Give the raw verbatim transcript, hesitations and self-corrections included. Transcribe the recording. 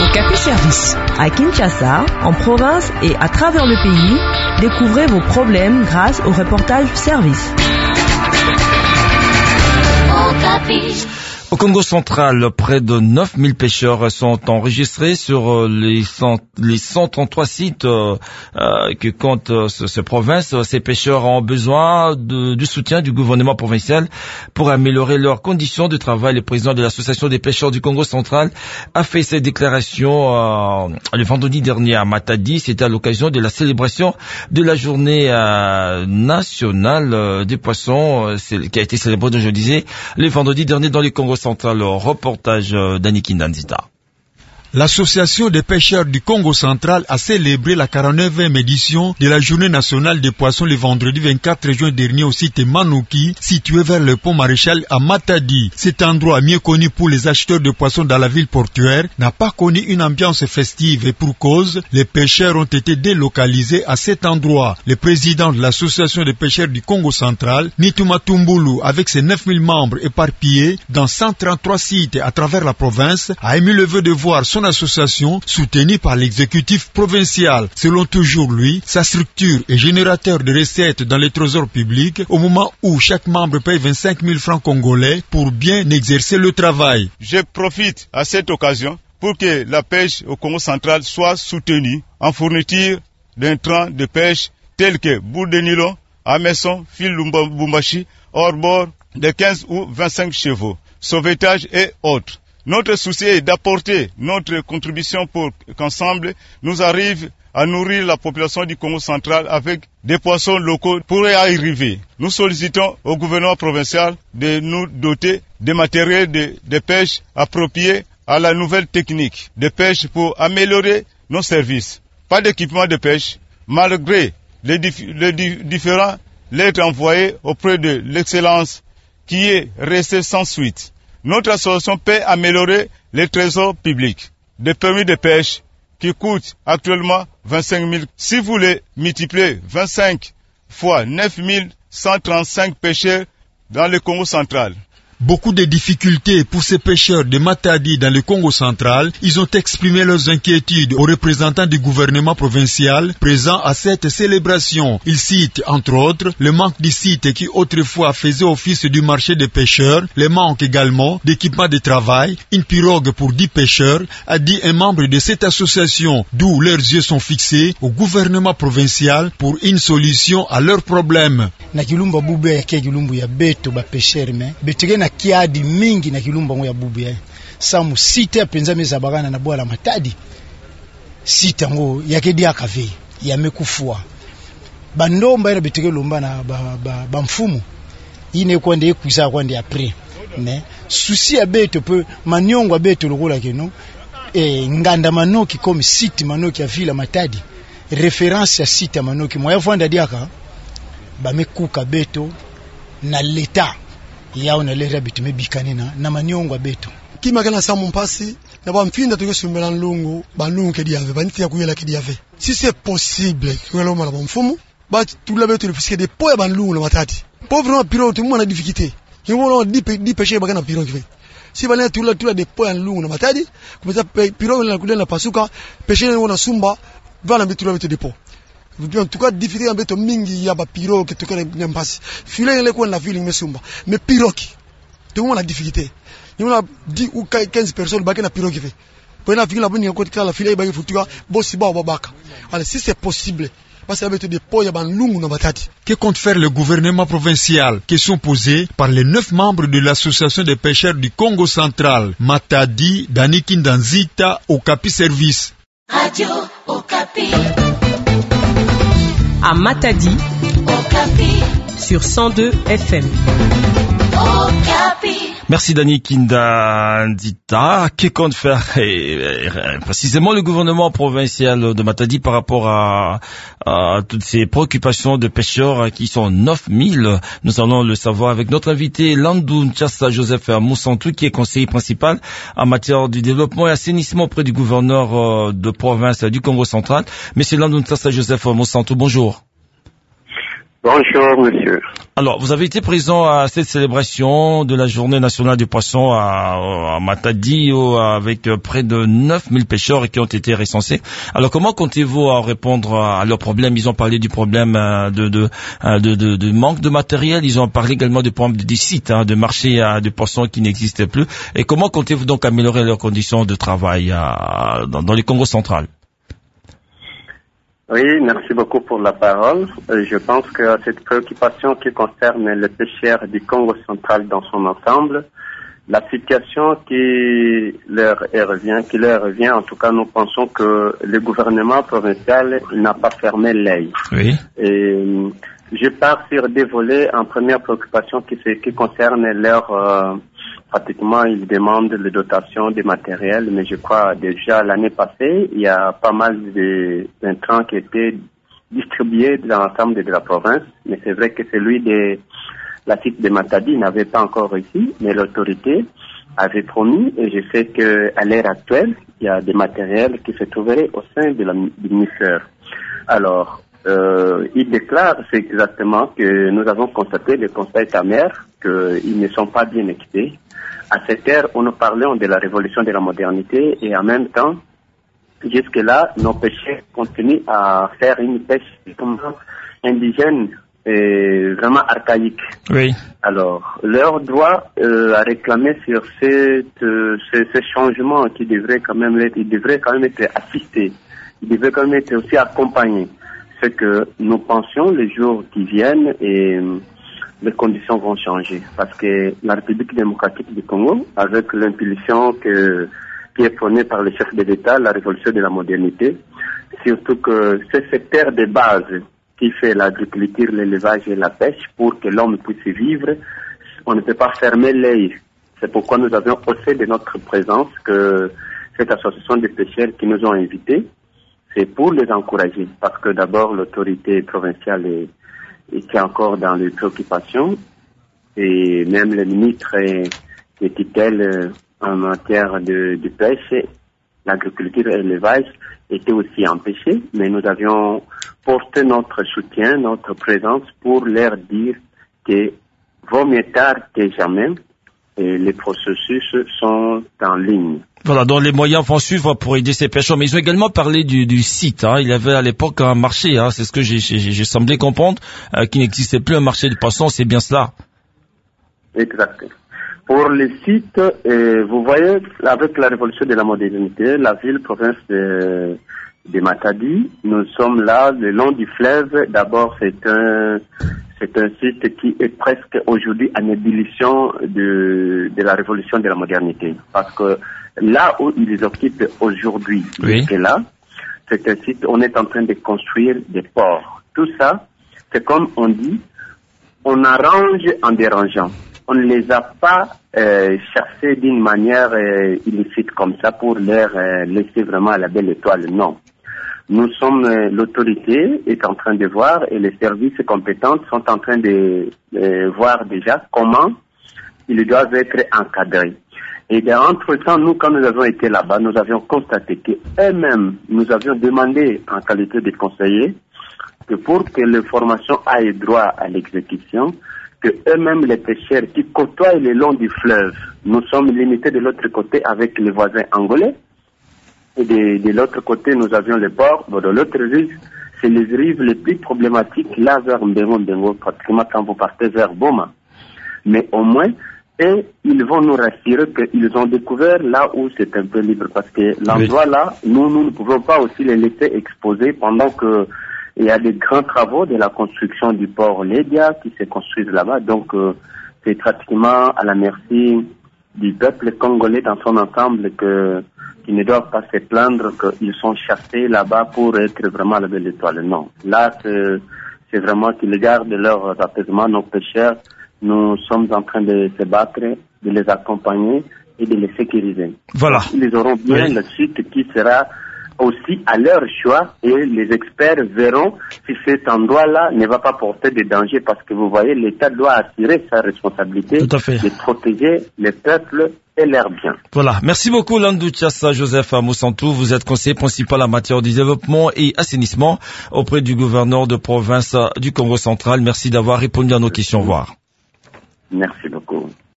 Okapi Service. À Kinshasa, en province et à travers le pays, découvrez vos problèmes grâce au reportage service. Okapi. Au Congo central, près de neuf mille pêcheurs sont enregistrés sur les cent, les cent trente-trois sites euh, euh, que compte euh, ces provinces. Ces pêcheurs ont besoin de, du soutien du gouvernement provincial pour améliorer leurs conditions de travail. Le président de l'association des pêcheurs du Congo central a fait cette déclaration euh, le vendredi dernier à Matadi. C'était à l'occasion de la célébration de la journée euh, nationale euh, des poissons euh, qui a été célébrée, je disais, le vendredi dernier dans le Congo central. Le reportage d'Annie Kindanzita. L'Association des pêcheurs du Congo central a célébré la quarante-neuvième édition de la Journée nationale des poissons le vendredi vingt-quatre juin dernier au site Manouki, situé vers le pont Maréchal à Matadi. Cet endroit, mieux connu pour les acheteurs de poissons dans la ville portuaire, n'a pas connu une ambiance festive et pour cause, les pêcheurs ont été délocalisés à cet endroit. Le président de l'Association des pêcheurs du Congo central, Nituma Tumbulu, avec ses neuf mille membres éparpillés dans cent trente-trois sites à travers la province, a émis le vœu de voir son association soutenue par l'exécutif provincial. Selon toujours lui, sa structure est générateur de recettes dans les trésors publics au moment où chaque membre paye vingt-cinq mille francs congolais pour bien exercer le travail. Je profite à cette occasion pour que la pêche au Congo central soit soutenue en fourniture d'intrants de pêche tels que boule de nylon, hameçon, fil Lubumbashi, hors-bord de quinze ou vingt-cinq chevaux, sauvetage et autres. Notre souci est d'apporter notre contribution pour qu'ensemble nous arrive à nourrir la population du Congo central avec des poissons locaux pour y arriver. Nous sollicitons au gouvernement provincial de nous doter de matériel de, de pêche approprié à la nouvelle technique de pêche pour améliorer nos services. Pas d'équipement de pêche, malgré les, dif- les dif- différents lettres envoyées auprès de l'excellence qui est restée sans suite. Notre association peut améliorer les trésors publics. Des permis de pêche qui coûtent actuellement vingt-cinq mille. Si vous les multipliez vingt-cinq fois neuf mille cent trente-cinq pêcheurs dans le Congo central. Beaucoup de difficultés pour ces pêcheurs de Matadi dans le Congo central. Ils ont exprimé leurs inquiétudes aux représentants du gouvernement provincial présents à cette célébration. Ils citent, entre autres, le manque de sites qui autrefois faisait office du marché des pêcheurs, le manque également d'équipements de travail, une pirogue pour dix pêcheurs, a dit un membre de cette association, d'où leurs yeux sont fixés au gouvernement provincial pour une solution à leurs problèmes. Na kilumba bube ya kia kilumbu ya beto ba pêcheur me betige na kiadi mingi na kilumba ngo ya bubu ya samu site penza meza bagana na bwala Matadi site ngo yake dia kave ya mekufua bandomba ina betige lomba na ba, ba, ba mfumu ine kwande ekuisa kwande après ne souci ya beto pe manyongo beto lokola keno e nganda manoki comme site manoki ya vila Matadi référence ya site manoki moya vanda diaka bamekuka beto na leta yao na lera bitume bikanina na manyongo beto kima kana samu mpasi na bamfinda tukesumela nlungu balungu ke diave banifia kuyela ke diave si c'est possible kwelo mala bamfumu ba tula beto le fiske de poya balungu na Matadi pauvre piro tout monde a difficulté qui vont di di pêcher bagana piro qui fait si bana tula tula de poya balungu na Matadi comme ça piro na kudela pasuka pêcher na sumba bana bitula beto de po. En tout cas, difficile en beto mingi ya ba pirogue que tu connais bien passe. Filer les coins la ville mesumba. Mais pirogue, tout le monde a difficulté. Il y a dix ou quinze personnes qui na pirogue fait. Pour la ville la bonne côté la filer ba faut tu vois bossi ba babaka. Alors si c'est possible parce que des pots ya ban lungu na Matadi. Que compte faire le gouvernement provincial? Question posée par les neuf membres de l'association des pêcheurs du Congo central. Matadi, Dani Kindanzita, Okapi Service. Radio Okapi. À Matadi, Okapi, sur cent deux F M. Okapi. Merci Dani Kindanzita. Que compte faire eh, eh, précisément le gouvernement provincial de Matadi par rapport à, à toutes ces préoccupations de pêcheurs qui sont neuf mille? Nous allons le savoir avec notre invité Landou Nchassa Joseph Moussantou, qui est conseiller principal en matière du développement et assainissement auprès du gouverneur de province du Congo central. Monsieur Landou Nchassa Joseph Moussantou, bonjour. Bonjour, monsieur. Alors, vous avez été présent à cette célébration de la Journée nationale du poisson à, à Matadi avec près de neuf mille pêcheurs qui ont été recensés. Alors, comment comptez-vous à répondre à leurs problèmes? Ils ont parlé du problème de, de, de, de, de manque de matériel. Ils ont parlé également du problème des sites, hein, de marché de poissons qui n'existaient plus. Et comment comptez-vous donc améliorer leurs conditions de travail à, dans, dans le Congo central? Oui, merci beaucoup pour la parole. Je pense que cette préoccupation qui concerne les pêcheurs du Congo central dans son ensemble, la situation qui leur revient, qui leur revient, en tout cas, nous pensons que le gouvernement provincial n'a pas fermé l'œil. Oui. Et je pars sur des volets en première préoccupation qui, qui concerne leur euh, pratiquement, ils demandent les dotations des matériels, mais je crois déjà l'année passée, il y a pas mal d'intrants qui étaient distribués dans l'ensemble de la province, mais c'est vrai que celui de la site de Matadi n'avait pas encore réussi, mais l'autorité avait promis, et je sais qu'à l'heure actuelle, il y a des matériels qui se trouveraient au sein de la, du ministère. Alors, euh, il déclare c'est exactement que nous avons constaté, le constat est amer, qu'ils ne sont pas bien équipés. À cette ère, on nous parlait de la révolution de la modernité et en même temps, jusque-là, nos pêcheurs continuent à faire une pêche indigène et vraiment archaïque. Oui. Alors, leur droit euh, à réclamer sur cette, euh, ce, ce changement qui devrait quand même être, il devrait quand même être assisté, il devrait quand même être aussi accompagné. Ce que nous pensions les jours qui viennent et les conditions vont changer parce que la République démocratique du Congo, avec l'impulsion que, qui est prônée par le chef de l'État, la révolution de la modernité, surtout que ce secteur de base qui fait l'agriculture, l'élevage et la pêche pour que l'homme puisse vivre, on ne peut pas fermer l'œil. C'est pourquoi nous avions haussé de notre présence que cette association de pêcheurs qui nous ont invités, c'est pour les encourager parce que d'abord l'autorité provinciale est était encore dans les préoccupations et même le ministre de tutelle en matière de, de pêche, l'agriculture et l'élevage était aussi empêché, mais nous avions porté notre soutien, notre présence pour leur dire que vaut mieux tard que jamais et les processus sont en ligne. Voilà, donc les moyens vont suivre pour aider ces pêcheurs. Mais ils ont également parlé du, du site. Hein. Il y avait à l'époque un marché, hein. C'est ce que j'ai, j'ai, j'ai semblé comprendre, euh, qu'il n'existait plus un marché de poissons, c'est bien cela. Exact. Pour les sites, euh, vous voyez, avec la révolution de la modernité, la ville, province de, de Matadi, nous sommes là, le long du fleuve. D'abord, c'est un... C'est un site qui est presque aujourd'hui en ébullition de, de la révolution de la modernité. Parce que là où ils occupent aujourd'hui, oui. Et là, c'est un site, on est en train de construire des ports. Tout ça, c'est comme on dit, on arrange en dérangeant. On ne les a pas euh, chassés d'une manière euh, illicite comme ça pour leur euh, laisser vraiment à la belle étoile. Non. Nous sommes, euh, l'autorité est en train de voir et les services compétents sont en train de euh, voir déjà comment ils doivent être encadrés. Et entre-temps, nous, quand nous avons été là-bas, nous avions constaté qu'eux-mêmes, nous avions demandé en qualité de conseillers que pour que les formations aient droit à l'exécution, que eux-mêmes, les pêcheurs qui côtoient le long du fleuve, nous sommes limités de l'autre côté avec les voisins angolais. Et de, de l'autre côté, nous avions le port. Bon, de l'autre rive, c'est les rives les plus problématiques, là vers Mbengo, Mbengo, pratiquement quand vous partez vers Boma. Mais au moins, et ils vont nous rassurer qu'ils ont découvert là où c'est un peu libre. Parce que l'endroit là, nous, nous ne pouvons pas aussi les laisser exposer pendant que il y a des grands travaux de la construction du port Lédia qui se construisent là-bas. Donc, euh, c'est pratiquement à la merci du peuple congolais dans son ensemble que qui ne doivent pas se plaindre qu'ils sont chassés là-bas pour être vraiment à la belle étoile. Non. Là, c'est, c'est vraiment qu'ils gardent leur apaisement. Nos pêcheurs, nous sommes en train de se battre, de les accompagner et de les sécuriser. Voilà. Ils auront bien oui. le site qui sera aussi à leur choix et les experts verront si cet endroit-là ne va pas porter de danger parce que vous voyez, l'État doit assurer sa responsabilité de protéger les peuples et leurs biens. Voilà. Merci beaucoup, Landou Tchassa Joseph Moussantou. Vous êtes conseiller principal en matière de développement et assainissement auprès du gouverneur de province du Congo central. Merci d'avoir répondu à nos questions. Au revoir. Merci beaucoup.